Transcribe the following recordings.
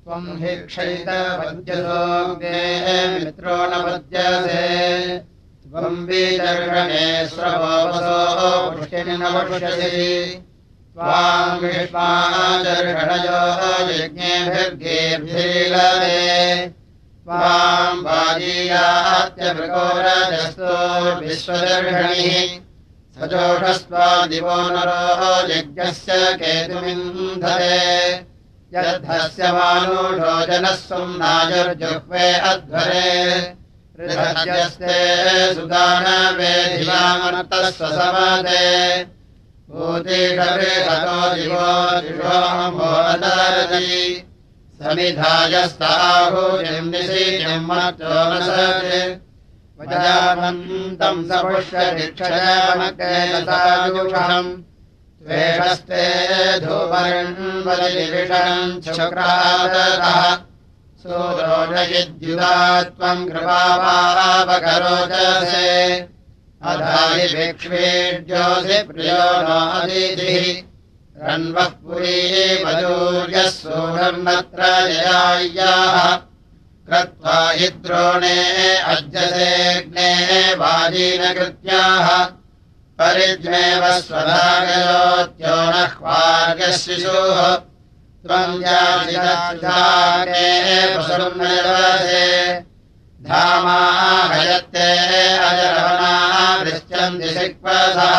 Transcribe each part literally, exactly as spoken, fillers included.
त्वम् हि क्षयितवद्यसोऽग्ने मित्रो न पद्यसे त्वम् बीजर्षणे स्रवोपसो पुष्टिनि न पुष्यसि त्वाम् विष्मादर्षणयो यज्ञेभिर्गेभिरीलते त्वाम् वाजीयात्यमृगोरजस्तो विश्वदर्शनिः सजोषस्त्वा दिवो नरो यज्ञस्य केतुमिन्धते यद्धस्य मानुषो जनः सुम्नाजुर्जुह्वे अध्वरे ऋधत्यस्ते सुदानवेधिवामनतस्वसमते भूतिषबृहतो दिवो दिवोऽमोदरति समिधायस्ताहुतिम् निशीतिम् मर्चोनसति वजामन्तम् सपुष्यदिक्षयामकेलसाजुषम् त्वेषस्ते धूपरिण्वलिविषम् शुक्रादतः सूरोजयिद्युदा त्वम् कृपावापकरोचसे अधायिभिक्ष्वीड्योऽसि प्रियो नादितिः रन्वः पुरी वजूर्यः सूरन्नत्र जयाय्याः कृत्वा हि द्रोणे अज्जसेऽग्ने वाजीनकृत्याः परिज्ञेव स्वधागयोत्यो नह्वार्यः शिशुः त्वम् याजिदागे पशुर्नयवसे धामाहयत्ते अजरवना वृश्चन्ति शिक्वसः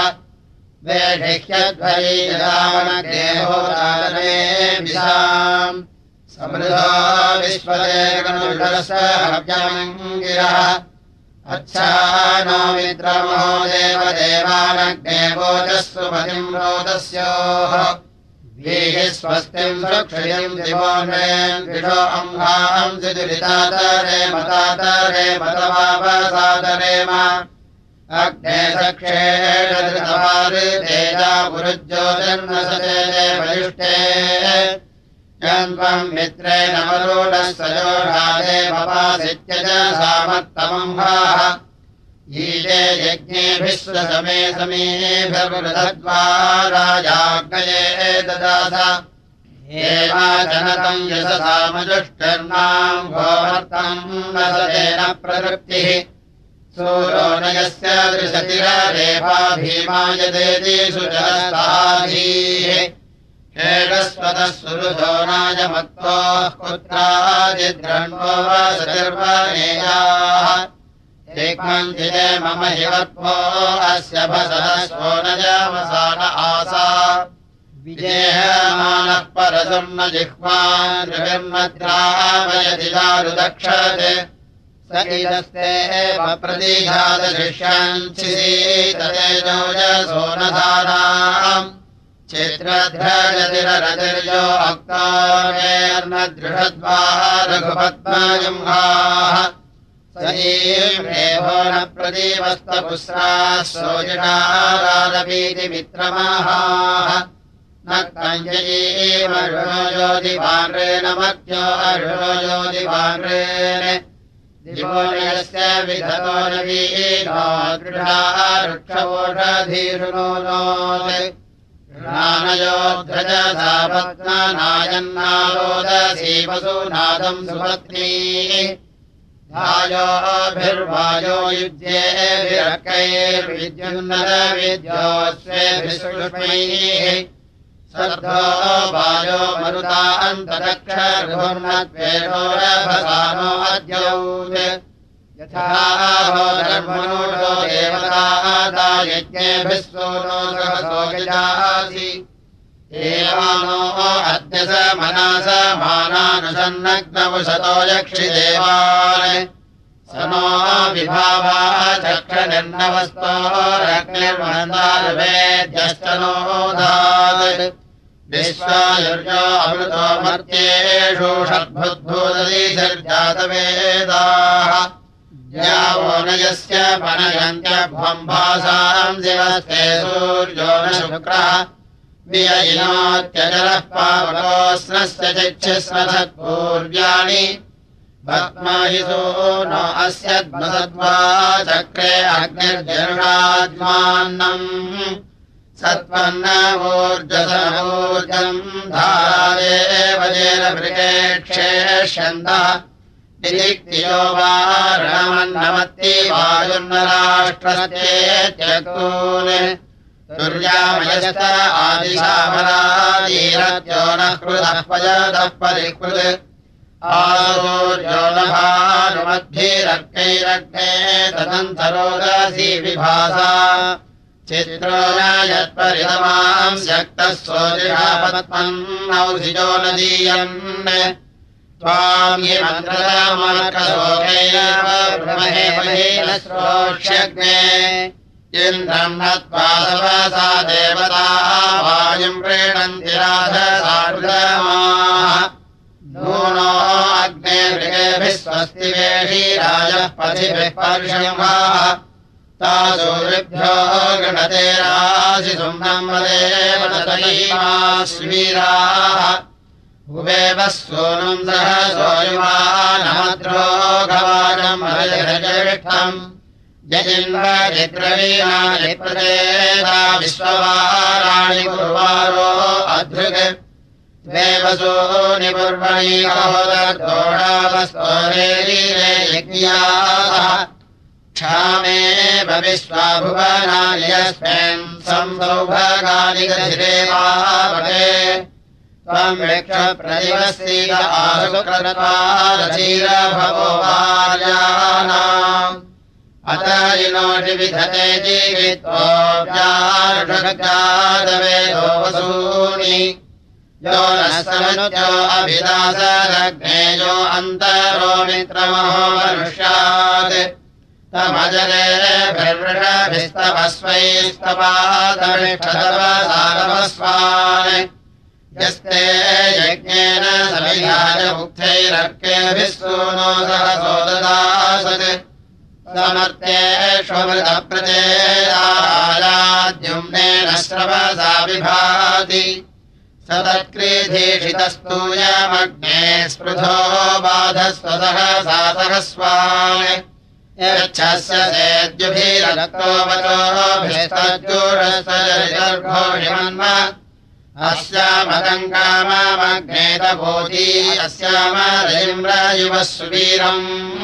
वेढिह्यध्वरीरावणगेहोदाने विशाम् समृद्धो विश्वदेवनुषस्य हव्यमङ्गिरः अच्छानो मित्रमहो देवदेवानग्ने वोचस्सु पतिम् रोदस्योः वीः स्वस्तिम् सुरक्षयम् दिवोन्वेन् विषो अम्भांसि दुरितातरे मतातरे मतवापसादरेम अग्ने सक्षेण धृतवारितेजा पुरुज्योतिर्नसते बलिष्ठे यन्त्वम् मित्रेण मरुणः सजोषादे पपासित्यज सामत्तमम्भाः ईजे यज्ञेभिः स्वसमे समेभिर्वृधद्वा राजाग्नये ददास एवाचनतम् यशसामजुष्टर्नाम् गोवर्तम् नसतेन प्रवृत्तिः सूरो न यस्य दृशतिरेफा भीमायदेति सुजस्ताधीः हेडस्वतः सुरुधो नायमत्तोः पुत्रादिद्रण्वो वसतिर्वनेयाः एकमञ्जिते मम हिवत्वो अस्य भसदस्वो न जामसान आसा विजेहमानः परसुर्न जिह्वान् ऋभिर्मद्रावयति दारुदक्षते स इदस्ते प्रतीघातशिष्यञ्चिसीततेजोजसो न धाराम् चित्रध्रजतिररतिर्यो अक्तावेर्नदृषद्वा रघुपद्मजम्हाः सजीवेभो न प्रदीवस्तपुस्राः सोजिषारादपीति मित्रमाहाः न कञ्जयीमरुणो ज्योतिभान्रेण मध्यो अरुणो ज्योतिभान्रेण दिवोनयस्य विधतो न वीनो दृढाः वृक्षवोषधीरुणोनोत् नानयोध्वजसापत्नायन्नालोदसी वसूनादम् सुपत्नी धायोभिर्वायो युज्येभिरकैर्विद्युन्नतविद्योस्वेभिः सद्धो वायो मरुतान्तदक्षर्भुर्नद्वेषोरभसानो अद्यौत् यथा धर्मणो देवता यज्ञेभिः सोनो सहसो गजासि एवानो अद्य स मनस मानानुसन्नग्नवशतो यक्षिदेवान् स नो विभावा चक्षनिर्नवस्तोरग्निर्मन्दारवेद्यश्च नोधात् विश्वायुर्यो अमृतो मर्त्येषु षड्भुद्भूतदीशर्जातवेदाः यावो न यस्य पनयन्त्यभ्वम्भासाम् दिवस्ते सूर्यो न शुक्रः विययिनोत्यजरः पावकोऽस्नस्य चिक्षिस्मसत्पूर्व्याणि भक्महितो न अस्यद्मसद्वा चक्रे अग्निर्जरुणात्मानम् सत्पन्नमूर्जसमूर्जम् धारेव जेन वृकेक्षेष्यन्तः निदिक्तियो वा रणमन्नमत्ति वायुर्नराष्ट्रस्येत्यक्तून् तुर्यामयस्त आदिशामरादीरत्यो नः कृतः पयतः परिकृत् आसूर्यो नभानुमद्भिरग्नैरग्ने तदन्तरोदसी विभासा चित्रो न यत्परितमां शक्तः सोऽजिषापत्मन्नौषिजो नदीयन् त्वां हि मन्त्रमनकशोकैव ब्रह्महे महीनश्रोक्ष्यग्ने इन्द्रम् नत्वा सवसा देवता वायुम् प्रीणन्ति राधसारुदमाः नूनो अग्ने मृगेभिः स्वस्ति वेषीराजः पथिभिः पर्षिंहाः तासूरिभ्यो गणते रासि सुम्नम् वदेव ततैमाश्वीराः उवेव सोनुम् सहसो युवानमद्रो गवाजम् हरिहृजविष्ठम् यजिन्वजिद्रवीणानि प्रचेता विश्ववाराणि कुर्वारो अधृग् द्वेवसूनि पूर्वणि अहोदर्दोषावस्तोरेरीरे यज्ञाः क्षामेव विश्वाभुवनानि यस्मिन् संसौभगानि गधिरेवावके त्वम् वृक्षप्रतिवस्तीत आशुक्रत्वारधीरभवो वार्याणाम् अत इनोषि विधते जीवित्वोऽव्यारुषगादवेदो वसूनि यो नः समनुत्यो अभिदासदग्ने यो अन्तरो मित्रमहो मनुष्यात् तमजरेभिर्वृषभिस्तवस्वैस्तपादमिष्ठतपसारवस्वान् यस्ते यज्ञेन समिधाय मुक्तैरर्केभिः सूनो सहसो ददासत् समर्थ्येष्वमृतप्रचेदायाद्युम्नेन श्रवसा विभाति स तत्क्रीधीषितस्तूयमग्ने स्पृधो बाधस्वसहसा सहस्वान् यच्छस्य सेद्युभिरक्तो वचोभिस्तज्जूरस्वजरितर्घोषिमन्म अस्यामदम् काममग्ने तपोती अस्यामरजिम् रायुवः सुवीरम्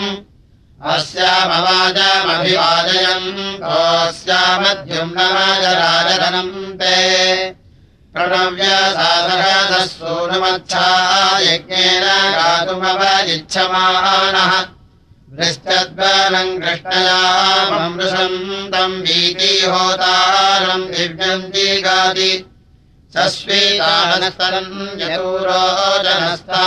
अस्यामवाजमभिवादयन्तोऽस्यामद्युम्नमाजराजधनम् ते प्रणव्यसासहसः सूनुमच्छा यज्ञेन गातुमवजिच्छमानः वृश्चद्वनम् कृष्णयाममृषन्तम् वीतिहोतारम् दिव्यम् जीगाति सस्वीतानस्तरम् यतूरो जनस्ता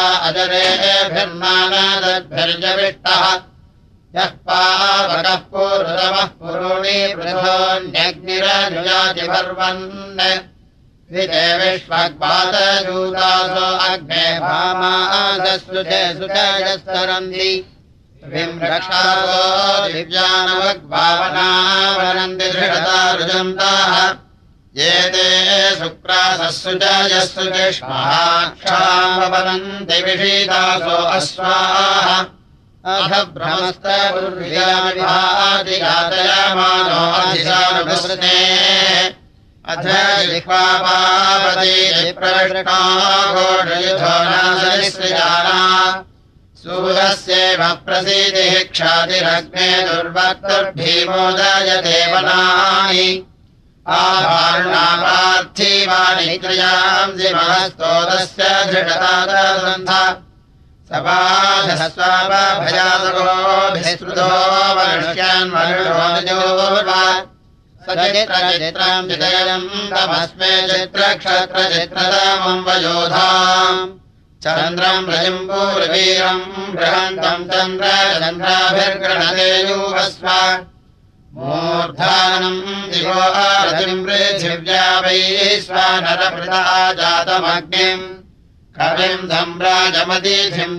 अजरेभिर्नानदद्भिर्जविष्टः यः पावकः पूर्वतमः पुरुणि पृथोऽन्यग्निरनुयाति पर्वन् विते विश्वग्वादजूतासो अग्ने भामादस्सुचे सुचयस्तरन्ति विम्रक्षासो दिव्यानवग्भावनावनन्ति दृढतारुजन्ताः ये ते शुक्रासः सुचयस्तु चिष्माक्षामवनन्ति विषीदासो अश्वाः अथ भ्रमस्तपुर्यामिभातिघातयमानो अधिशानुभृते अथ जिह्वापावती प्रविष्टा घोषयुधो नासनिसृजाना सूरस्यैव प्रसीदिः क्षातिरग्ने दुर्वक्तुर्भीमोदयते वनानि आभार्णापार्थिवानि त्रयांसि महस्तोदस्य धृढतादसन्धा सपाधस्वाभयासगोभिस्तृतो मनुष्यान् मनुषोऽजोर्वा सचित्रचित्रम् चितयम् तमस्मे चित्रक्षत्रचित्रतमम् वयोधाम् चन्द्रम् रजिम् पूर्वीरम् बृहन्तम् चन्द्रचन्द्राभिर्गृणते युवस्व मूर्धानम् दिवो रजिम् पृथिव्या वैश्वानरभृता जातमग्निम् कविम् सम्राजमतीथिम्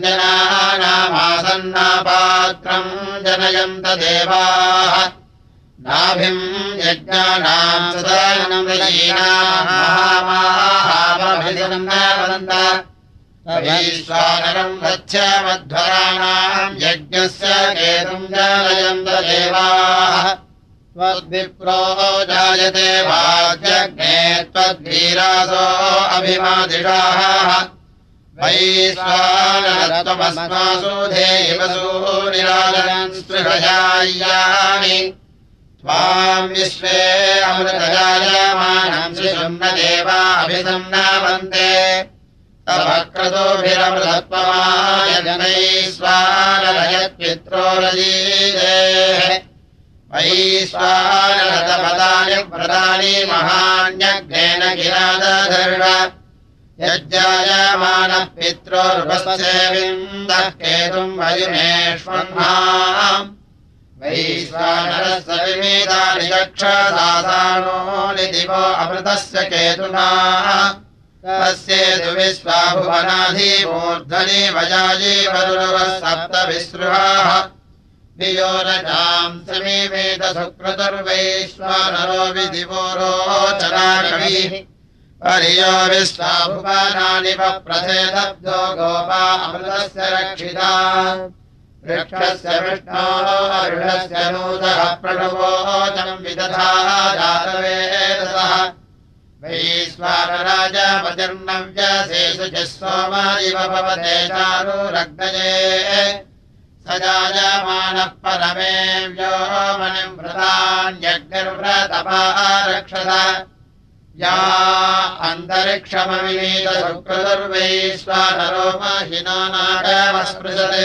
जनानामासन्नापात्रम् जनयन्त देवाः नाभिम् यज्ञानाम् सदानम् रयीनाम् महामाहामभिजनम् न वदन्त तवीश्वानरम् गच्छमध्वराणाम् यज्ञस्य केतुम् जानयन्त देवाः त्वद्विप्रो जायते वाग्यग्ने त्वद्वीरासो अभिमादिषाः वैश्वानरत्वमस्मासु धेवसूनिराजन् स्पृहयायानि त्वाम् विश्वे अमृतजायमानम् शिशुम् न देवाभिसंनावन्ते तवक्रतोभिरमृतत्वमायजनैश्वानरयत्पित्रोरजीदेः वैश्वानरतपदानि व्रतानि महान्यग्नेन गिरादधर्व यज्जायमानः पित्रोर्वसेविन्दः केतुम् वयुनेष्वह्नाम् वैश्वानरस्य विमेदानि चक्षसासानो निदिवो अमृतस्य केतुना तस्येतु विश्वाभुवनाधिमूर्धनि वजायि वरुणवः सप्त विसृहाः वियोरजाम् समीवेद सुक्रतुर्वैश्वानरो विदिवो रोचनाकविः परियो विश्वाभुवनानि वप्रथेदब्धो गोपा अमृतस्य रक्षिता वृक्षस्य विष्णोः अरुणस्य नूतः प्रणवोचम् विदधा जातवेदसः वैश्वानराजपतिर्नव्यसेषु च सोम इव भवते चारुरग्नये स जायमानः परमे व्योमनिम् व्रतान्यग्निर्व्रतपा रक्षत या अन्तरिक्षमविनीत सुक्रतुर्वैश्वानरो महिनो नागमस्पृशते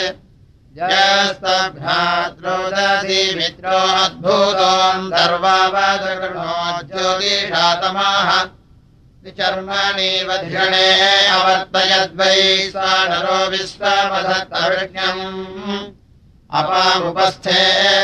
यस्तभ्राद्रोदसी मित्रो अद्भुतोऽन्तर्वावदृणो ज्योतिषातमाः विचर्मणि वध्रणे अवर्तयद्वैश्वानरो विश्वमधत्तवृष्ण्यम् अपामुपस्थे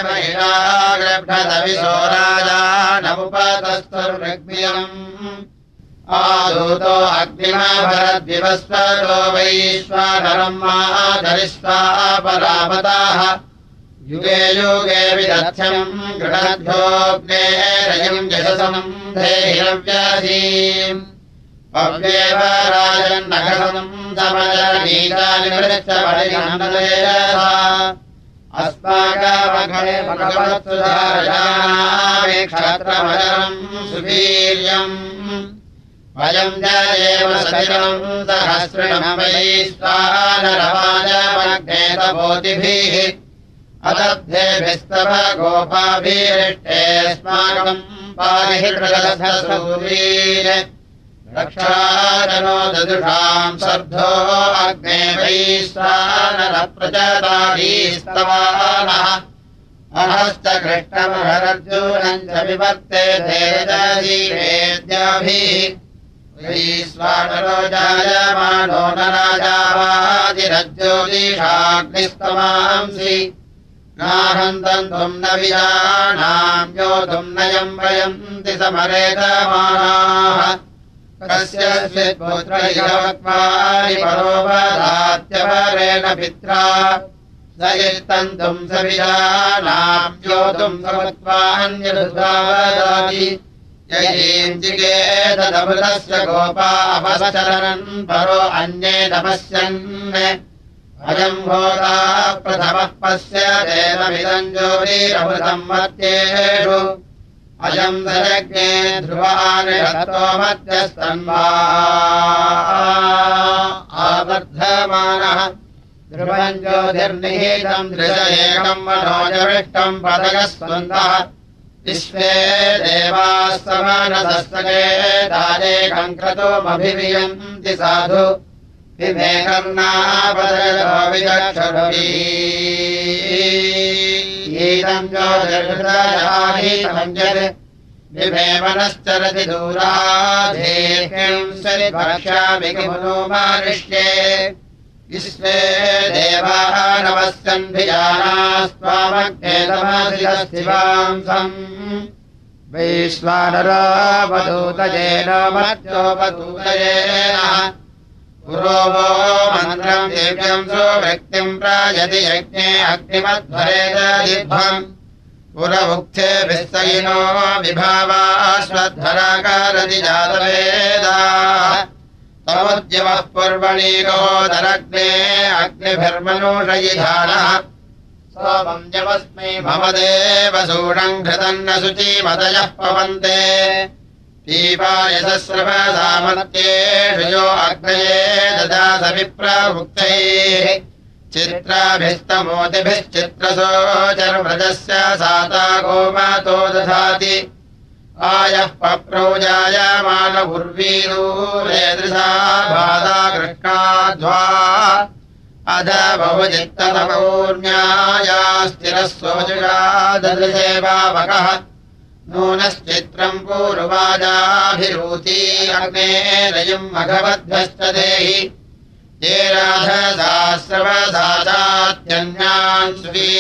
महिषाग्रभ्रदविशोराजानमुपतस्तुर्ऋग्मियम् आदूतो अग्निमाभरद्विवस्वरो वैश्वानरम् माधरिष्वा परामताः युगे युगे विदध्यम् गृणध्योऽग्ने रयम् यशसनम् धेहिरव्याधीम् पव्येव राजन्नघनम् समजनीतानि वृक्षपरिगणनलेयसा अस्माकमघने भगवत्सुधारयानामेक्षत्रमजरम् सुवीर्यम् वयम् जयेव सतिरम् सहस्रिणम् वैश्वानरवाजमग्नेतपोतिभिः अदब्धेभिस्तव गोपाभिरिष्टेऽस्माकम् पाहि कृतसूरीर रक्षाजनो ददुषाम् सर्धो अग्ने वैश्वानरप्रचताधीस्तवानः अहश्च कृष्णमहरर्जुनम् च विवर्ते धेरजीवेद्याभिः वैश्वानरो जायमानो न राजावादिरज्योतिषाग्निस्तमांसि नाहन्तम् त्वम् न विजानाम् योधुम् नयम् वयन्ति समरेतमानाः कस्य पुत्रैकवक्त्वानि परोपदात्यपरेण पित्रा स यस्तन्तुम् स विजानाम् योधुम् समत्वान्यदुधावदाति ययीम् जिगेतदमृतस्य गोपा अपश्चरन् परो अन्ये तपस्यन् अयम् भोगा प्रथमः पश्यतेनमिदम् ज्योतिरमृतम् मत्येषु अयम् दयज्ञे ध्रुवानि रतो मध्यस्तन्वा आवर्धमानः ध्रुवम् ज्योतिर्निहितम् दृश एकम् मनोजविष्टम् पदगस्वन्दः विश्वे देवाः समानसस्तके दारेकम् क्रतुमभिवियन्ति साधु विमे कर्णापदयो विचक्षुभिः ज्योतिर्हृदयाहीतम् यत् विमे मनश्चरति दूराधेहिम् सरिभक्ष्यामि किमुनो मारिष्ये विश्वे देवाः नमस्कन्धिजानास्त्वामग्नेतमधिरस्तिवांसम् वैश्वानरावधूतयेन मत्योपधूतयेन पुरोवो मन्त्रम् दिव्यम् सुव्यक्तिम् प्रायति यज्ञे अग्निमध्वरेतदिध्वम् पुरमुक्थे विस्तयिनो विभावाश्वध्वराकारति जातवेदाः तमुद्यमः पूर्वणीकोदरग्ने अग्निभिर्मनुषयिधानः सोमम् यमस्मै मम देव सूडम् घृतन्न शुचीमतयः पवन्ते पीपायसस्रवसामर्त्येषु यो अग्नये ददास विप्रभुक्तैः चित्राभिस्तमोतिभिश्चित्रसोचर्व्रजस्य साता गोमातो दधाति आयः पप्रौजाय मानवुर्वीरूरेदृशा बाधा कृष्णाध्वा अध बहुजित्तमौर्ण्याया स्थिरः सोजुषा ददृशेवावकः नूनश्चित्रम् पूर्वाजाभिरूती अग्नेरयम् मघवद्भ्यश्च देहि ये राधसास्रवसाचात्यन्यान्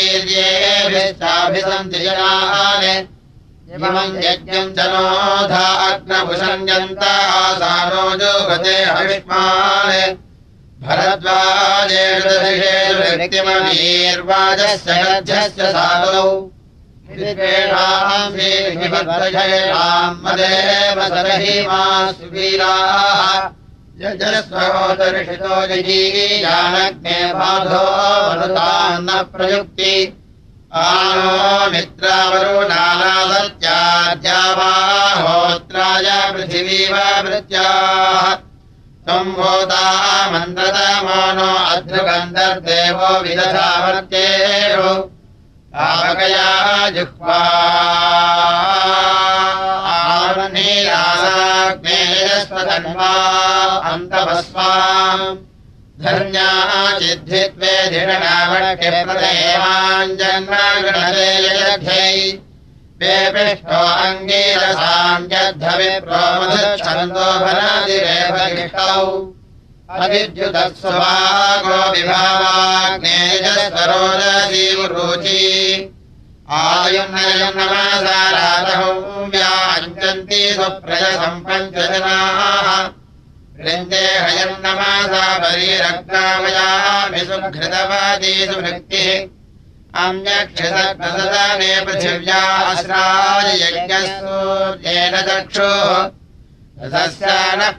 सुवीर्येभिश्चाभिसन्धिजनान् इमम् यज्ञम् जनोधा अग्नभुषण्यन्त आसानो जुगते हविष्मान् भरद्वाजेषु दधिषेषु व्यक्तिमवीर्वाजस्य गध्यस्य साधौ विद्वेषाम् श्रीहिमद्वषेणाम् मदेव सरहिमा सुवीराः यजस्वोदर्शितो जयीयानग्ने बाधो वरुतान्न प्रयुक्ति आनो मित्रावरुणानादत्याद्यावाहोत्राय पृथिवीवृत्याः त्वम् होता मन्त्रतमानो अध्रुगन्धर्देवो विदधावर्त्येषु आवकया जिह्वा आवनीरासाग्नेयस्वतन्वा अन्तभस्वाम् धर्म्या चिद्धित्वे धिषणावट्के प्रदेवाञ्जन्मगृणते यजध्यै वेपिष्ठो अङ्गीरसाम् यद्धविप्रो मधुच्छन्दो भनादिरेवगिष्टौ अविद्युतस्वभागो विभावाग्नेयस्वरोदीवुरुचि आयुर्नयम् नमसा राधहौम्याञ्चन्ति सुप्रजसम्पञ्चजनाः वृन्दे हयम् नमसा परीरग्नामयामि सुघृतवादीषु भक्तिः अम्यक्षितप्रसदने पृथिव्या अस्राय यज्ञसूर्येण चक्षुः रसस्यानः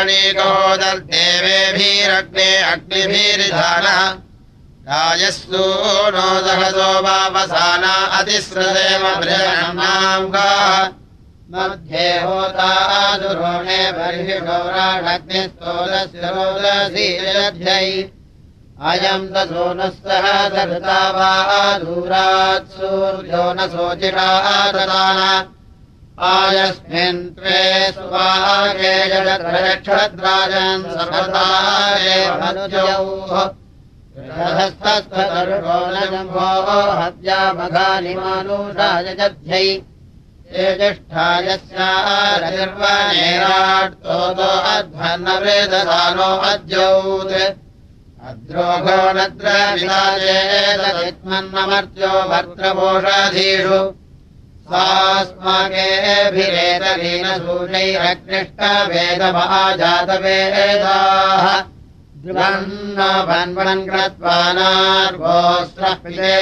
पूर्वणीकोदर्देवेभिरग्ने अग्निभिरिधानः राजसूनो सहसो वावसाना अतिस्रदेव बृहन्नाम् गाः मध्ये होता दुरोणे बर्हि गौराणग्निस्तोलस्य रोदसी यजध्यै अयम् दशोनः सह दर्ता वा दूरात् सूर्यो न शोचिषा ददान आयस्मिन् त्वे सुवागे जगत्रयक्षद्राजन् सर्वतारेव मनुजौः रहस्तस्तरुषो न जम्भो हत्यामघानिमानुषाय जध्यै ज्येष्ठायस्यारतिर्वनेराट्तोतो अध्वन्नवृदधानो अद्यौत् अद्रोघो नद्र विदाजेतमर्त्यो भर्त्रपोषाधीषु स्वास्माकेऽभिरेतलीनसूर्यैरक्लिष्टवेदमहाजातवेदाः ध्रुवन्न भन्वन् कृत्वानार्भोऽस्रः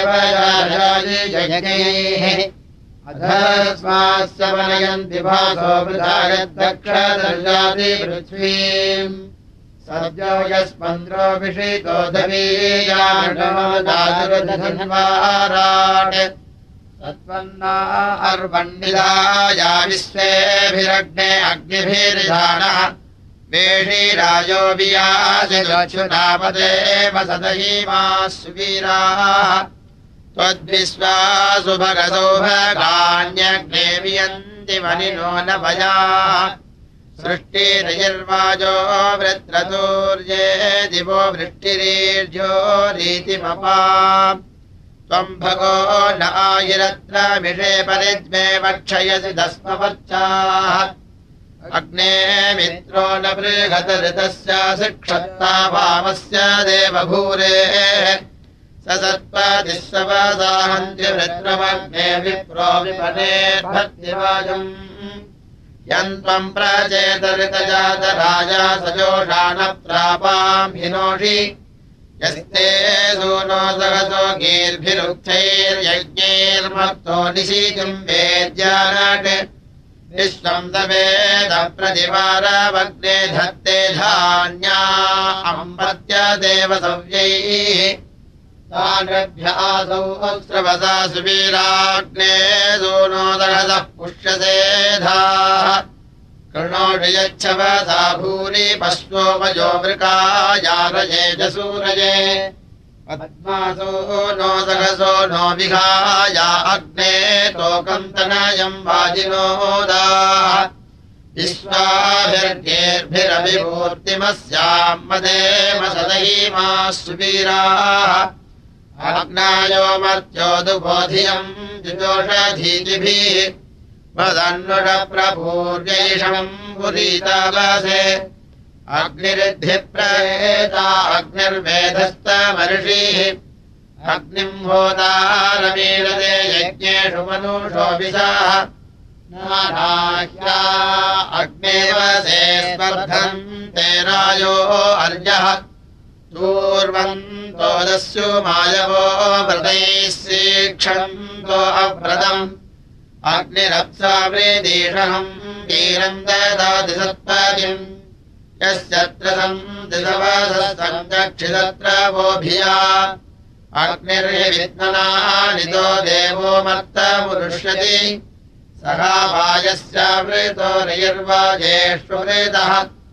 पिदेवयाजयैः अधस्मास्य वनयन्ति भासो वृथा यद्दक्षदर्जाति पृथ्वीम् सद्यो यस्पन्द्रो विषितो धवीयाणोदातुर्धन्वाराट् सत्वन्ना अर्वण्डिलाया विश्वेभिरग्ने अग्निभिर्धानः वेषीराजो वियासिरच्युतापदे वसदहीमाः सुवीराः त्वद्विश्वासु भगसो भगान्यग्ने वियन्ति वनिनो न भयाः सृष्टिरयर्वाजो वृत्रतूर्ये दिवो वृष्टिरीर्जो रीतिमपा त्वम् भगो न आयिरत्र विषे परिद्मे वक्षयसि दस्मवच्चाः अग्ने मित्रो न बृहत ऋतस्य शिक्षत्ता वामस्य देवभूरेः स सत्पतिस्सवसाहन्ति वृत्रमग्ने विप्रो विपनेर्भक्तिवाजम् यन्त्वम् प्रचेतरितजातराजा सजोषा न प्रापाम् हिनोषि यस्ते सूनो सहसो गीर्भिरुक्थैर्यज्ञैर्मत्तो निशीतिम् वेद्यानाट् विश्वम् सवेद प्रतिवारवग्ने धत्ते धान्या अम्पत्य देवसव्यैः तानभ्य आसौ अस्रवसा सुवीराग्ने सूनो सहसः पुष्यसेधाः कृणोषि यच्छवसा भूरि पश्वोमयो वृकायारये जसूरये पद्मासो नो सहसो नो विहाया अग्ने तोकम् तनयम् वाजिनोदाः विश्वाभिर्गेर्भिरभिभूर्तिमस्याम् मदेम सदहीमा सुवीराः अग्नायो मर्त्योदुबोधियम् जुजोषधीतिभिः वदन्नुषप्रभूर्यैषम् पुरीतावासे अग्निरिद्धिप्रहेता अग्निर्वेदस्तमर्षिः अग्निम् होतारमीलते यज्ञेषु मनुषो विशाः नानाह्या अग्नेवसे स्पर्धन्ते रायो अर्यः पूर्वन्तो दस्यु मायवो व्रतैः सीक्षन्तो अव्रतम् अग्निरप्सा वृदीषहम् वीरम् ददाति सत्पदिम् यस्यत्र सन्दिशवसः सञ्चक्षितत्र वोभिया अग्निर्हि विद्मना नितो देवो मर्तमुरुष्यति सखावायस्यावृतो रयिर्वाजेष्वृतः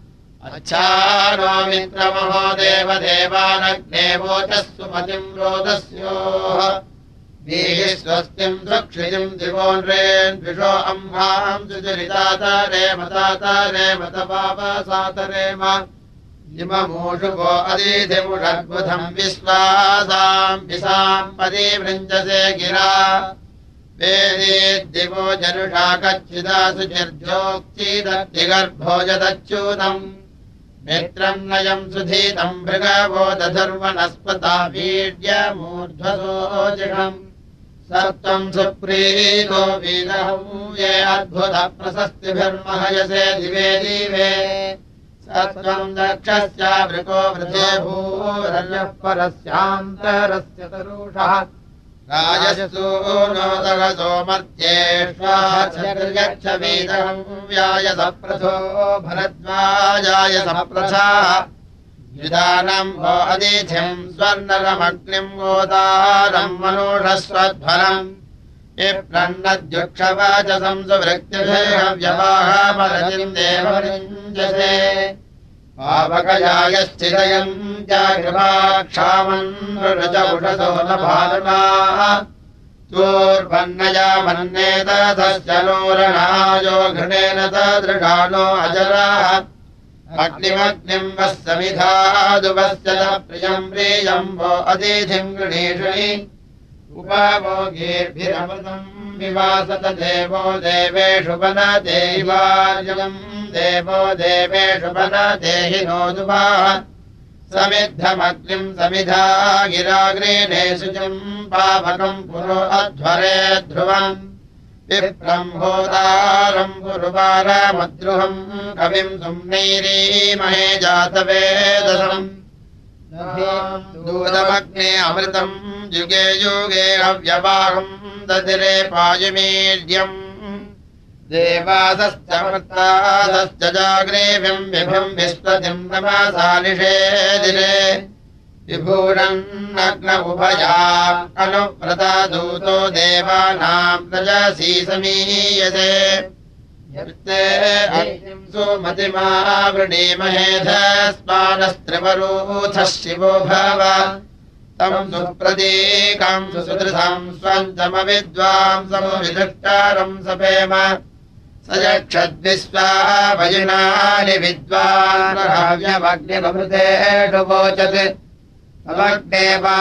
अच्छानो मित्रमहो देवदेवानग्ने वोचः सुमतिम् रोदस्योः वीः स्वस्तिम् सुक्षितिम् दिवोन्रेन्द्विषो अम्भाम् सुचरितातरेम तातरेम तपापसातरेम इममूषुको अदीधिमुषद्बुधम् विश्वासाम् विसाम् परिवृञ्जसे गिरा वेदेद्दिवो जनुषा कच्चिदासु चिर्जोक्तिदग्निगर्भो यदच्यूतम् मित्रम् नयम् सुधीतम् भृगवो दधर्वनस्पता वीर्यमूर्ध्वसोजिषम् सत्त्वम् सुप्रीतो वीरहम् ये अद्भुतप्रशस्तिभिर्महयसे दिवे दिवे सत्त्वम् दक्षस्य वृको वृथे भूरर्यः परस्यान्तरस्य तरुषः राजसो नोदगसो मर्त्येष्वाचर्यच्छ वीदहम् व्यायस प्रथो भरद्वाजाय सप्रथाः युधानम् वो अदिथिम् स्वर्णरमग्निम् गोदारम् मनोषस्वध्वरम् इप्रन्नद्युक्षवाचसम् सुवृक्तिभिर्व्यवाहमरजिम् देवरिञ्जसे पावकजायश्चिदयम् जागृभाक्षामन्नृज उषसो न भालनाः तूर्वन्नया मन्नेतस्य नोरणायो घृणेन तदृढानो अजराः अग्निमग्निम् वः समिधादुवस्य न प्रियम् प्रियम् वो अतिथिम् गृणीषणि उपभोगीर्भिरमृतम् विवासत देवो देवेषु वनदेवार्यम् देवो देवेषु वनदेहि नोदुवाः समिद्धमग्निम् समिधा गिराग्रेणे शुचिम् पावकम् पुरो अध्वरे ध्रुवम् विप्रम् होतारम् पुरुवारमद्रुहम् कविम् सुम्नैरीमहे जातवेदसम् दूतमग्ने अमृतम् युगे युगे अव्यवाहम् दधिरे पायुमीर्यम् देवासश्च मृतासश्च जाग्रेव्यम् विभम् विश्वतिम् नमसा निषेदिरे विभूरन्नग्न उभया अनुव्रता दूतो देवानाम् रजसी समीयते यत्ते अग्निम् सुमतिमावृणीमहेधस्मानस्त्रिवरूथः शिवो भव तम् सुप्रतीकाम् सुसुदृशम् स्वञ्चमविद्वाम् समुविदृष्टारम् सपेम स यक्षद्विश्वा वयुनानि विद्वान्यमग्निमृतेषु वोचत् तमग्ने वा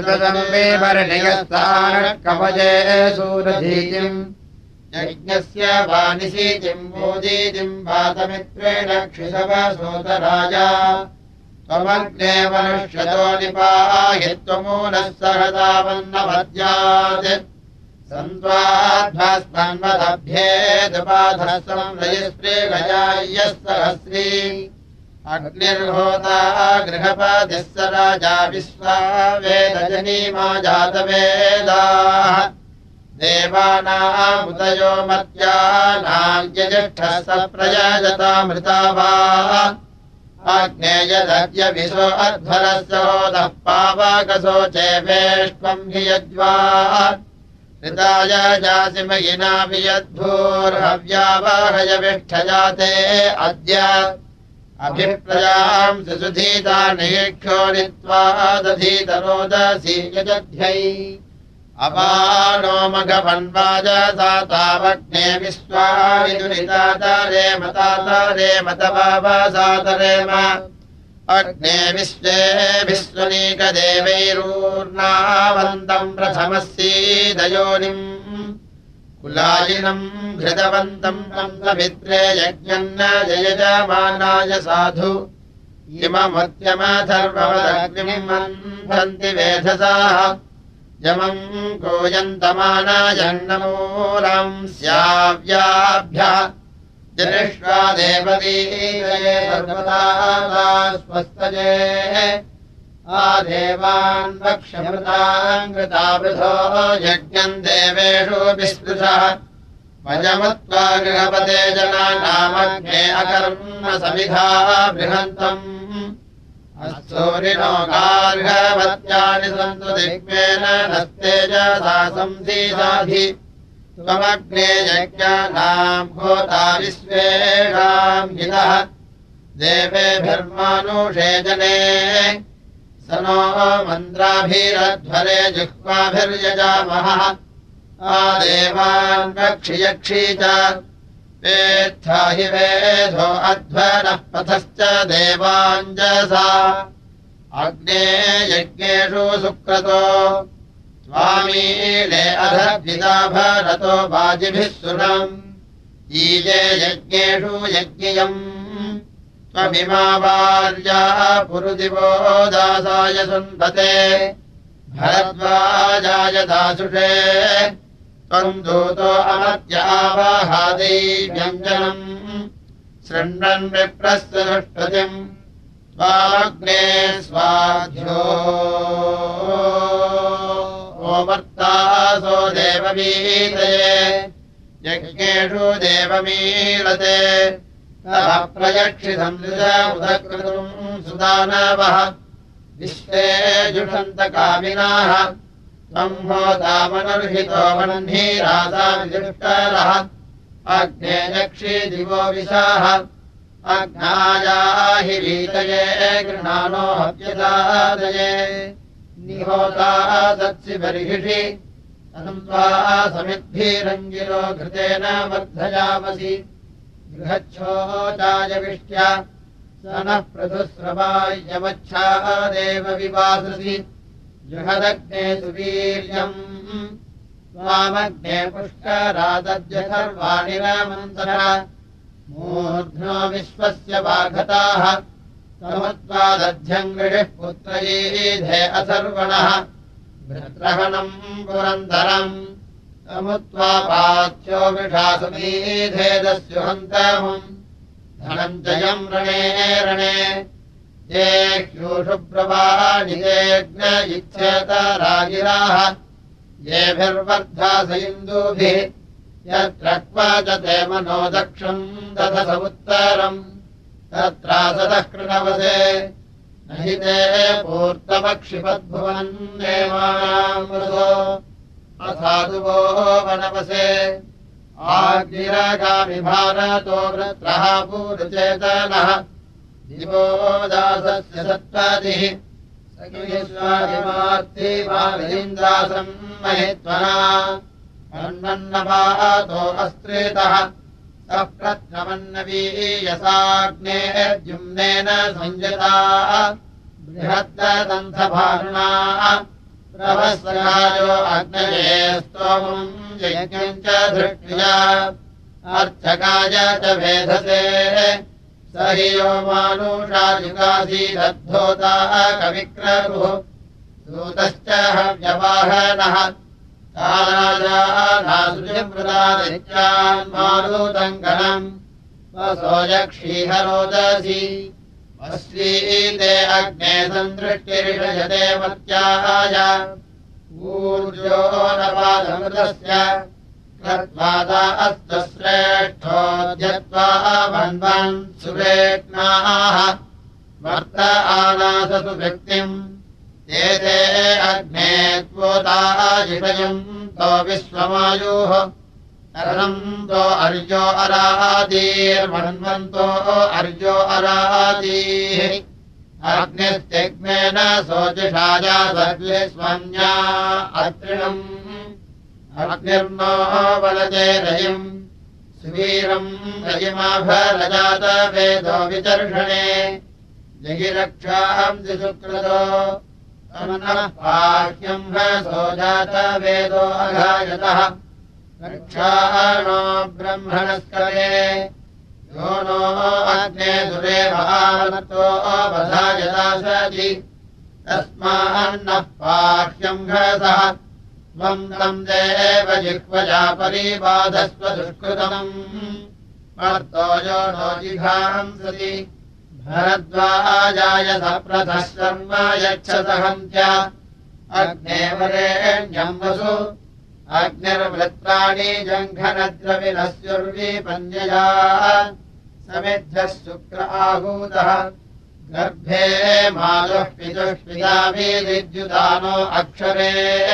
श्रुतसंविवर्णियस्तानकवजे सूरधीतिम् यज्ञस्य वानिशीतिम् मोदीतिम् वातमित्रेण क्षिशवसोतराजा त्वमग्ने मनुष्यतो निपाहि त्वमूलः सहतावन्नमद्यात् सन्त्वाध्वस्मन्वदभ्येदुपाधस्तम् रयिस्प्रेगजाय्यः सहस्री अग्निर्होता गृहपतिः स राजा विश्वा वेदजनीमा जातवेदाः देवानामुदयो मर्त्यानाम् यजिष्ठः स प्रयजतामृता वा आग्नेयदद्य विशो अध्वरस्य होदः पावकसो चेवेष्वम् हि यज्वा ऋताय जासिमयिनापि यद्भूर्हव्यावाहय विष्ठजाते अद्य अभिप्रजाम् सुधीता निरीक्षो नित्वा दधीतरोदसी यजध्यै अपानो मघवन्वाजसा तावग्ने विश्वारिदुरितातारे मतातारे मतवावसातरेम अग्ने विश्वे विश्वनीकदेवैरूर्णावन्तम् प्रथमस्यीदयोनिम् कुलायिनम् घृतवन्तम् पन्तमित्रे यज्ञन्न जयजमानाय साधु इममुद्यमथर्ववदग्निम् मन्थन्ति वेधसाः यमम् कूयन्तमानायन्नमूलम् स्याव्याभ्यः जनिष्वा देवदीये सर्वदा स्वस्तये आदेवान् वक्ष्यमृताङ्कृतावृधो यज्ञम् देवेषु विस्पृशः वजमत्वा गृहपते जनानामग्ने अकर्म समिधा बृहन्तम् असूरिणो गार्हवत्यानि सन्तु दिग्मेन नस्तेजसा संसीदाधि त्वमग्ने यज्ञानाम् होता विश्वेषाम् हितः देवेभिर्मानुषे जने स नो मन्द्राभिरध्वरे जिह्वाभिर्यजामः आदेवान् वक्षियक्षी च वेत्था हि वेधो अध्वरः पथश्च देवाञ्जसा अग्ने यज्ञेषु सुक्रतो स्वामीले अधभिदा भरतो वाजिभिः सुरम् ईजे यज्ञेषु यज्ञियम् त्वमिमा वार्या पुरुदिवो दासाय सुन्वते भरद्वाजाय दासुषे त्वम् दूतो अमत्यावाहादै व्यञ्जनम् शृण्वन् विप्रस्य दुष्टतिम् स्वाग्ने स्वाध्यो ओवर्तासो देववीतये यज्ञेषु देवमीलते तव प्रयक्षितम् उदकृतम् सुदानवः विश्वे जुषन्तकामिनाः त्वम् होतामनुर्हितो वह्निरासाविदुष्करः अग्ने यक्षि दिवो विशाः अग्नायाहि वीतये गृणानो हव्यदादये निहोता सत्सि बर्हिषि तन्त्वा समिद्भिरङ्गिरो घृतेन वर्धयामसि गृहच्छोचाय विष्ट्या स नः पृथुस्रवाय्यमच्छा देव विवाससि जृहदग्ने सुवीर्यम् त्वामग्ने पुष्करादद्यथर्वाणि रामन्तरा मूर्ध्नो विश्वस्य वाघताः तमुत्वादध्यम् गृहिः पुत्रयीधे अथर्वणः वृत्रहणम् पुरन्दरम् तमुत्वा पाथ्यो विषासुमीधेदस्युहन्तमुम् धनञ्जयम् रणे रणे ये ह्यूषुप्रवाणिजेऽग्न इच्छेतरागिराः येभिर्वर्धास इन्दुभिः यत्र क्वचते मनो दक्षम् दधस उत्तरम् तत्रासदः कृणवसे न हि ते पूर्तमक्षिपद्भुवन् देवानामृतो असाधुवो वनवसे आग्निरागामि भारतो वृत्रः पूर्वचेतनः दिवो दासस्य सत्त्वादिः सखिविश्वादिमार्ति मालिन्द्रासम् महित्वना अन्नन्नपातो अस्त्रेतः सः प्रत्नमन्नवीयसाग्ने द्युम्नेन संयता बृहद्दन्तभारुणा प्रभस्सरायो अग्नये स्तोमम् यज्ञम् च धृष्ट्या अर्चकाय च भेदसे स हि यो मानुषायुगासीदद्धोता कविक्रतुः दूतश्च हव्यवाहनः ताराजानासुजमृदादित्यान् मारुतम् गणम् वसो यक्षीहरोदसि वस्वीते अग्ने सन्दृष्टिरिषयते मत्याय ऊर्जो नपादमृतस्य कृत्वादा अस्तु श्रेष्ठोऽध्यत्वा वन्वन् सुरेक्नाः वर्त आनासतु व्यक्तिम् ते ते अग्ने त्वोताजिषयम् तो विश्वमायुः अरन्तो अर्यो अरादीर्मन्वन्तो अर्यो अरादीः अग्निस्तिग्मेन सोजिषाया सर्विस्वन्या अत्रिणम् अग्निर्नो वलते रयिम् सुवीरम् रयिमाभरजात वेदो विचर्षणे जगिरक्षाम् दिशुक्रतो अमनः पाह्यम् हसो जात वेदो अघायतः रक्षाणो ब्रह्मणस्करे यो नो अग्ने दुरे महानतो वधायदासति तस्मान्नः पाह्यम् घसः त्वम् तम् देव जिह्वजा परिबाधस्व दुष्कृतम् मर्तो यो नो जिघांसति भरद्वाजाय सप्रथः शर्म यच्छसहन्त्या अग्ने वरेण्यम् वसु अग्निर्वृत्राणि जङ्घनद्रविनस्युर्विपन्यया समिद्धः शुक्र आहूतः गर्भे मातुः पितुः पिताभिर्युदानो अक्षरे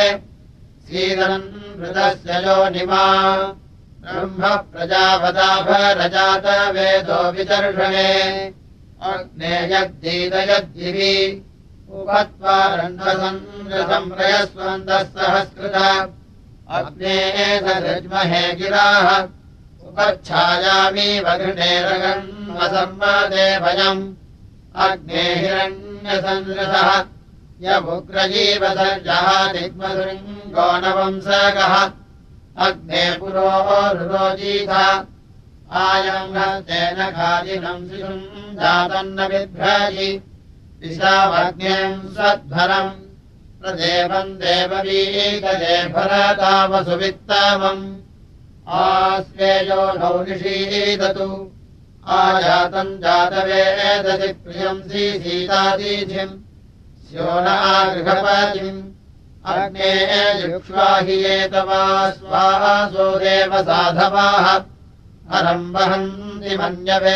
सीदन् मृतस्य योनिमा ब्रह्म प्रजापदाभरजात वेदो विचर्षणे अग्ने यद्दीदयद्दिवि उपत्वा रण्वसंरसंप्रयस्वन्तः सहस्कृता अग्ने सृज्महे गिराः उपच्छायामि वघृणेरगन्वसम्मदे भयम् अग्ने हिरण्यसंरसः यमुग्रजीवसर्जः दिग्मसृङ्गो नवंसकः अग्ने पुरोरुरोजीथा आयम् हस्तेन खादिनम् शिशुम् जातन्न बिभ्रजि दिशामग्नेम् सद्भरम् प्रदेवम् देववीकजे भरतावसुवित्तमम् आस्वेजो नौ निषीदतु आजातम् जातवेदसि प्रियम् सीतादीधिम् स्योनागृहपतिम् अग्ने जुक्ष्वाहि एतवा स्वासो देव साधवाः हरम् वहन्ति मन्यवे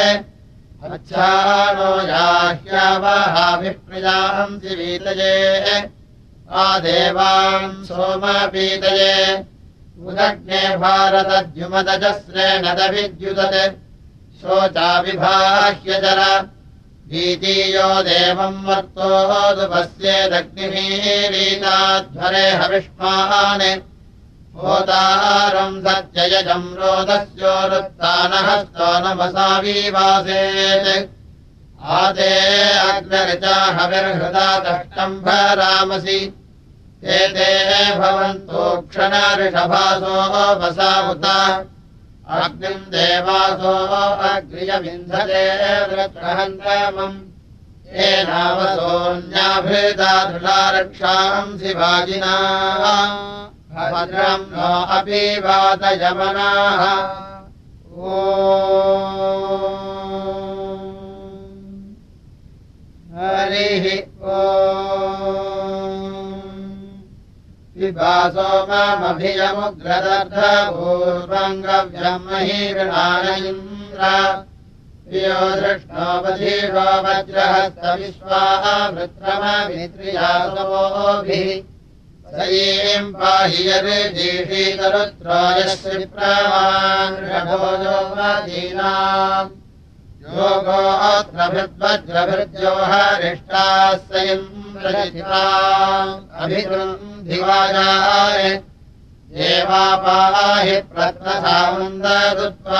अच्छानो याह्यावहाभिप्रियांसि वीतये आदेवान् सोमपीतये उदग्ने भारतद्युमदजस्रेण दविद्युदते शोचाविभाह्यजर भीतीयो देवम् वर्तोदुपस्येदग्निमीरीताध्वरे हविष्मान् होतारम् सत्ययजम् रोदस्योरुत्तानहस्तो नमसा विवासेत् आदे अग्निर्चा हविर्हृदा दष्टम् भरामसि ते ते भवन्तो क्षणऋषभासो वसावुता अग्निम् देवासो अग्रियविन्धते वृत्रहन्तमम् येनावसोऽन्याभृता दृढा रक्षांसि वाजिना भद्रम् नो अपि वातयमनाः ॐ हरिः ॐ विभासो ममभियमुग्रदर्धपूर्वम् गव्यमहि गृणान इन्द्र यो दृष्णोपधीषो वज्रहस्तविश्वाः वृत्रमभित्रियासवोभिः सयीम् पाहि यर्जीषीतरुत्रोयस्य प्रमान् योगो अत्रभिद्वज्रभिर्जो हरिष्टाः सयन्द्रजिता अभिवृन्धिवाजाय देवापाहि प्रत्नसामन्ददुत्वा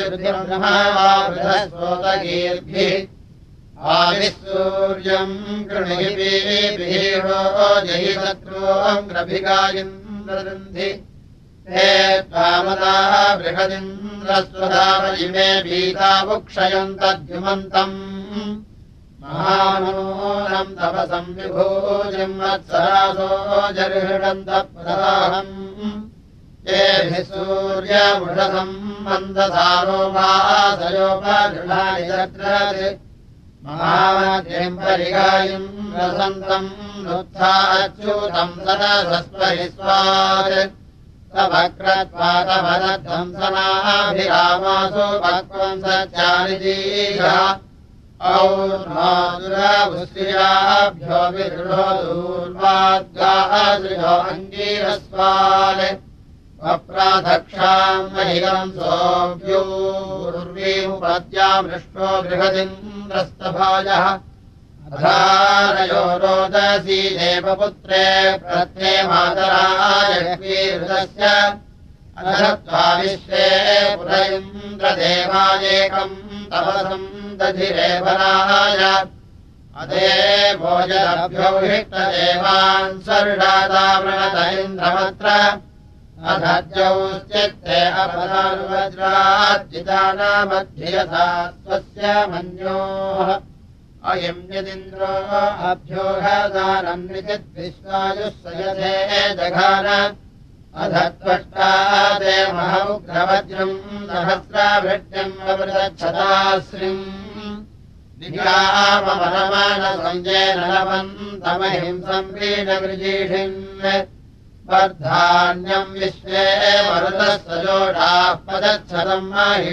सिद्धिर्ब्रह्मवावृधस्वोतगीर्भिः आविसूर्यम् कृणिभिः जहि शत्रूङ्ग्रभिगायिन्द्रदन्धि ते त्वामदा बृहदिन्द्रस्वधामजिमे भीतावुक्षयन्तद्युमन्तम् महानूनम् तपसम् विभूजिम् वत्सरासो जर्हृडन्तप्रदाहम् येभिः सूर्यमुषसम् मन्दसारो भासयोपदृढानि जग्रत् महामद्रिम् परिगायिम् रसन्तम् नुत्थाच्यूतम् सदसस्परिस्वात् तवक्रत्वातवदध्वंसनाभिरामासु पक्वम् सत्यानि जीषः और्मादुरावुश्रियाभ्यो विदृढो दूर्वाद्गादृशो अङ्गीरस्वान् वप्राधक्षाम् महिलम् सोऽभ्यूर्वीमुपद्यामृष्टो बृहदिन्द्रस्तभाजः अधारयो रोदसी देवपुत्रे प्रत्ने मातराजह्वीरुदस्य अधत्वा विश्वे पुर इन्द्रदेवायेकम् तपसम् दधिरे वराय अदे भोजनभ्यौहिष्टदेवान् सर्डादावृणत इन्द्रमत्र अधज्यौश्चित्ते अपदानुवज्राज्जितानामध्ययसा स्वस्य मन्योः अयम् यदिन्द्रो अभ्योगदानम् विचिद्विश्वायुः सयसे जघान अधत्वष्टा ते महौग्रवज्रम् सहस्राभृत्यम् अवृतच्छताश्रिम् निगामवनमानसंजेन लवन्तमहिंसम् वीणवृजीषिन् वर्धान्यम् विश्वे मरुतः सजोषाः पदच्छतम्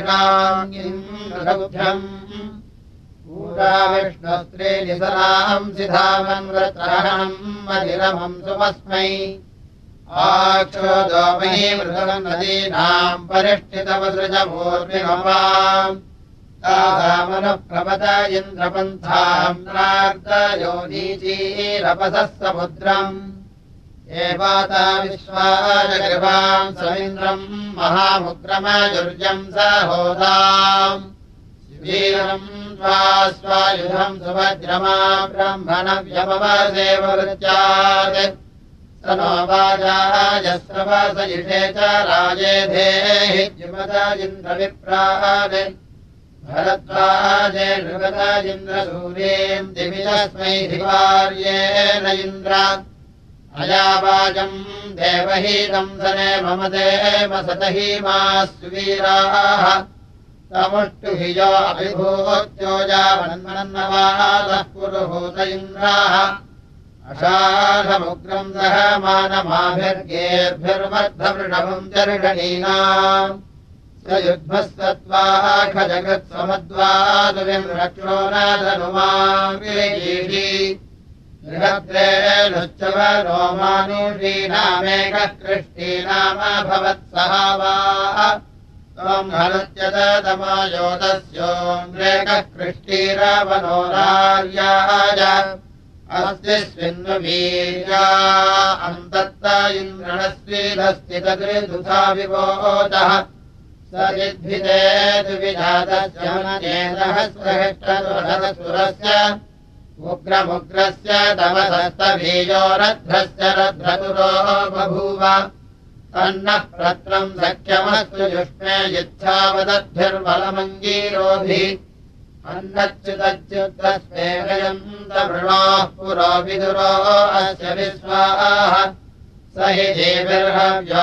माहिषाम् पूरा विष्णुस्त्रीनिसनाम् सिधामन् वृत्रहणम् मधिरमम् सुमस्मै आक्षोदोमही मृदम् नदीनाम् परिष्ठितवसृजमूर्मिमवाम् तासामनुप्रपद इन्द्रपन्थाम् प्रार्दयोनीचीरपसः समुद्रम् एवाता विश्वाजगृहाम् समिन्द्रम् महामुग्रमजुर्यम् सहोदाम् शिवीरम् त्वा स्वायुधम् सुभद्रमा ब्रह्मणव्यमवसेववृत्यात् स नो वाजायस्रवसयिषे च राजेधेहि द्युमत इन्द्रविप्रान् भरद्वाजे नृगत इन्द्रसूर्येम् दिवि तस्मै धिवार्येण इन्द्र अयावाजम् देवहीतम् सने मम देव सतहीमा सुवीराः तमुष्टुभिजो अभिभूत्यो यावन्मन्नवादः पुरुहूत इन्द्राः अषाढमुग्रम् दहमानमाभिर्गेर्भिर्मद्धवृषभम् चर्षणीनाम् स युध्मः सत्त्वाखजगत्समद्वादुविम् रक्षो न धनुमाङ्गीषी बृहद्रेणुश्चव रोमानुषीणामेकः कृष्टीनामभवत्सहा वा त्वम् हरत्यदतमायोदस्योऽम्रेकः कृष्टीरवनोरार्याय अस्ति स्विन्नुवीर्या अन्तत्त इन्द्रणस्वीदस्थितदृदुधा विबोधः स विद्भिते द्विजातस्य मन्येदहस्रहेष्टदुरधसुरस्य उग्रमुग्रस्य तमसस्तबीजो रध्रस्य रध्रतुरो बभूव तन्नः प्रत्रम् सख्यमस्तु युष्मे यच्छावदद्भिर्बलमङ्गीरोभिः अन्नच्युतच्युतस्मेघयन्तवृणोः पुरो विदुरो अस्य विश्वाः स हि जीविर्हव्यो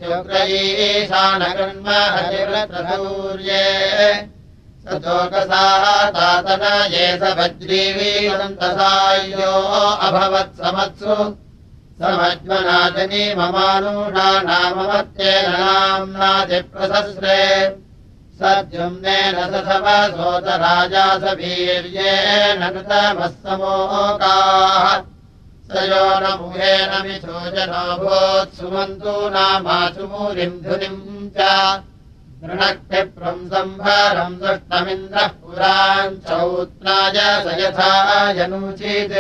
अस्त्युग्रयीशानगन्महतिव्रतसूर्ये स चोकसाः तातन ये स वज्रीवीरन्तसाय्यो अभवत् समत्सु समज्वनाजनी ममानुषा नाममत्येन नाम्नातिप्रसस्रे सद्युम्नेन स समसोतराजा स वीर्येण नृतमः समोकाः स यो न मुहेन मिथोजनो भूत्सुमन्तु नामासुमूलिम् धुनिम् च नृणक्तिप्रम् सम्भारम् दुष्टमिन्द्रः पुरान् चौत्राय स यथा यनूचित्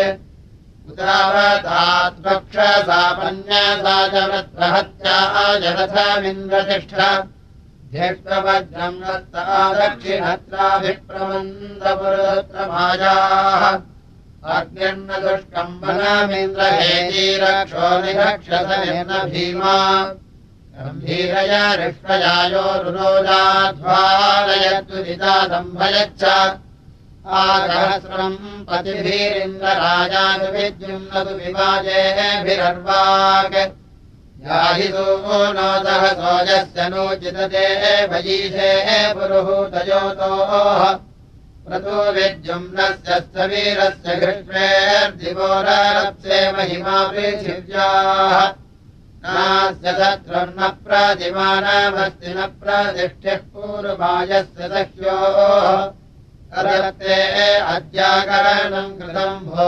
उदावतात्पक्षसापन्यसा च वृत्रहत्याय रथमिन्द्रतिष्ठ ज्येष्ठवज्रम् रत्ता दक्षिणत्राभिप्रमन्दपुरत्रमायाः अग्निर्न दुष्कम्बनमिन्द्रहेतीरक्षो निरक्षसनिर्न भीमा गम्भीरया ऋष्वयायोरुरोजाध्वारयद्विदिता सम्भयच्छ आसहस्रम् पतिभिरिन्द्रराजानु विद्युम्नतु विवाजेभिरर्वाक् याहि सूनो सहसो यस्य नोचितते भजीषे पुरुहूतयोतोः प्रतो विद्युम्नस्य वीरस्य घृष्वेर्दिवोररप्से महिमा पृथिव्याः नास्य शत्रुर्न प्रतिमानमस्ति न प्रतिष्ठिः पूर्वायस्य सख्योः करते अद्याकरणम् कृतम् भो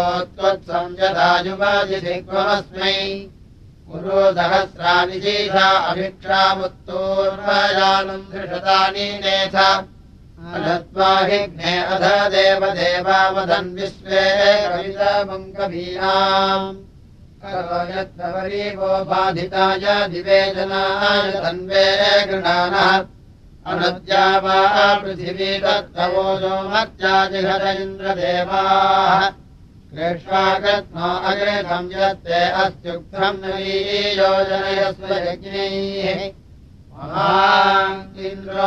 त्वत्संयदायुवाजिधिक्वमस्मै पुरो सहस्राणि जीषा अभिक्षामुत्तूर्वयानम् धृषतानि नेथ अनत्वाहिग्ने अध देवदेवावधन् विश्वे कवितमम् कवीनाम् करोयत्तवरीवो बाधिताय दिवेजनाय तन्वे गृणानः अनद्या वा पृथिवी तत्तवोजो मर्त्याजिहत इन्द्रदेवाः कृष्वागत्नो अग्रेधम् यत्ते अस्त्युक्तम् नवीयोजनयस्व यज्ञैः महान्द्रो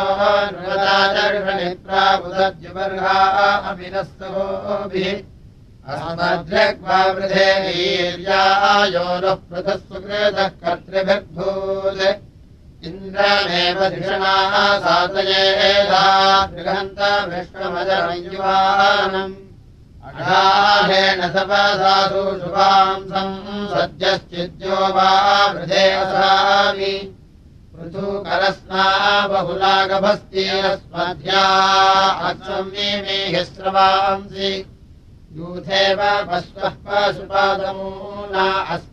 नृपदाचर्षणिप्राबुदद्युबर्हा अमिनस्तोभिः अस्मद्रग्वा वृधे वीर्यायो नः पृथः सुकृतः कर्तृभिर्भूत् इन्द्रमेव धिषणाः सातयेधा गृहन्त विश्वमजरयुवानम् अढाहेन सपसाधु शुभांसम् सद्यश्चिद्यो वा वृधे असामि पृथुकरस्ना बहुलागभस्तीरस्मध्या अक्षम्येमेः स्रवांसि यूथेव पश्वः पशुपादमूना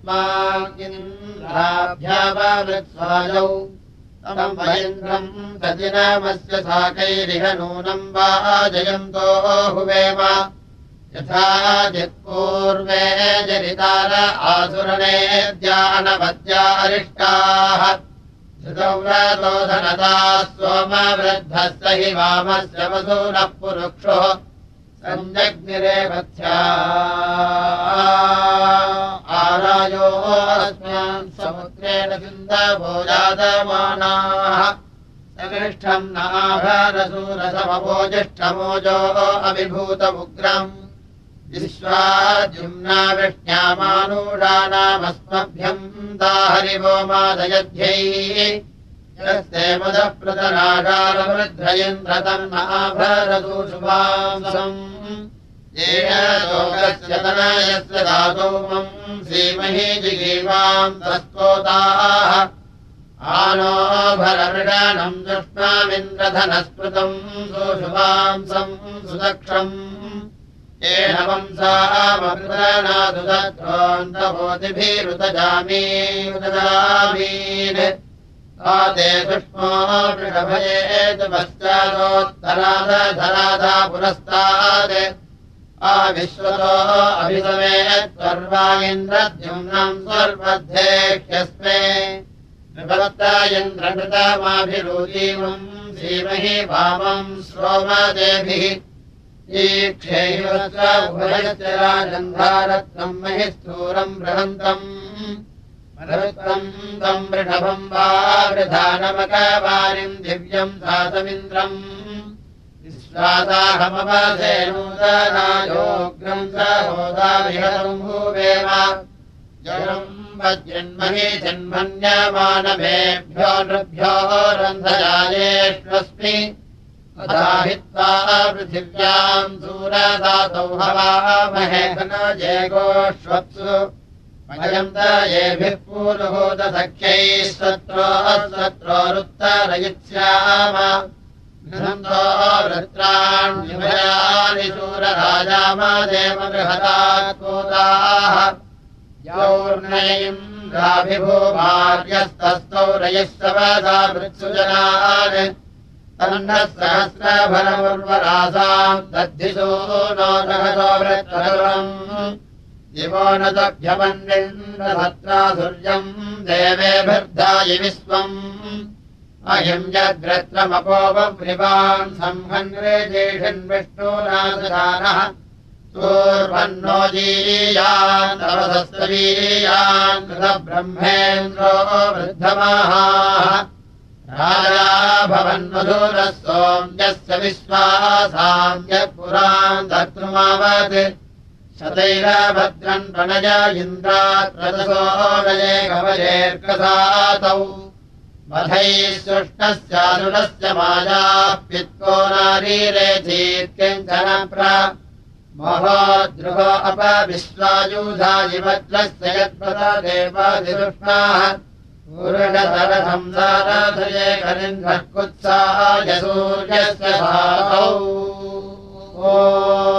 अस्माकिन्द्राभ्यावृत्स्वायौ तम् वयन्द्रम् तदिनमस्य साकैरिह नूनम् वा जयन्तो हुवेम यथा जित्पूर्वे जरितार आसुरनेद्या अनवद्या अरिष्टाः धृतौ धनदाः सोमवृद्धस्य हि वामस्य वसूनः पुरुक्षो सञ्जग्निरेवत्या आरायो अस्मान् समुद्रेण सिन्धवो जातमानाः सकृष्टम् नाभरसूरसमवोजिष्ठमोजो अभिभूतमुग्रम् विश्वाद्युम्ना वृष्ण्यामानूषाणामस्मभ्यम् दाहरिवो मादयध्यैः यस्ते मुदप्रतनागारवृद्धयन्द्रतम् नाभरसूषुवांसम् येन लोकस्य तनयस्य धातोमम् श्रीमहि जिगीवाम् तस्तोताः आनो भरमृगानम् दुष्णामिन्द्रधनस्पृतम् सुषुवांसम् सुदक्षम् येन वंसामग्रनादुदत्रोऽन्तभोतिभिरुदजामीरुदजामीन् ताते सुष्मो वृषभयेतु पश्चादोत्तराधराधा पुरस्तात् आविश्वतो अभिसमेत्वर्वा इन्द्रद्युम्नम् स्वर्वद्धेह्यस्मे नृपत्तायन्द्रनृतमाभिरूजीवम् श्रीमहि वामम् श्रोमदेभिः ईक्षेयस्य उभयस्य राजन्धारत्नम् महि स्थूरम् बृहन्तम् मरुत्तम् तम् वृषभम् वा वृधानमकवारिम् दिव्यम् सातमिन्द्रम् विश्वासाहमवसेनूतनायोग्रम् सहोदाविहतम् भूवेम जलम् वज्रन्महि जन्मन्यमानमेभ्यो नृभ्यो रन्धजायेष्वस्मि अदाहित्वा पृथिव्याम् सूरदातौ हवामहे घनजेगोष्वप्सु वयम् येभिः पूर्वभूतसख्यैः सत्रोरुत्तरयिष्याम घ्नन्तो वृत्राण्यभयानि शूरराजामदेव बृहदात्कोदाः यौर्नयिम् राभिभूमार्यस्तस्थौ रयिष्यवसा वृत्सुजनान् तन्नः सहस्रभरमुर्वरासाम् दद्धिसो नो जगतो वृत्रम् दिवो न तभ्यमन्विन्द्रभद्रासुर्यम् देवेभिर्धायि विश्वम् अयम् यद्रत्रमपोपव्रिवान् संहन्वेजेषन् विष्णुनाथदानः पूर्वन्नो जीयान् तवसस्तवीयान् कृतब्रह्मेन्द्रो वृद्धमाहाः राजा भवन्मधुरः सोम्यस्य विश्वासाम्यपुरान् धर्तृमावत् शतैरभद्रन् प्रणय इन्द्रात् रजसो नये कवचेर्कसातौ वधैः सुष्णस्यानुरस्य मायाप्युत्को नारीरेधीत्यञ्चन प्र मोहोद्रुहो अपविश्वायुधायिवज्रस्य यत्पददेवादिदुष्णाः पूर्णतरसंसारधये कलिन्धः कुत्साय सूर्यस्य भातौ ॐ ओ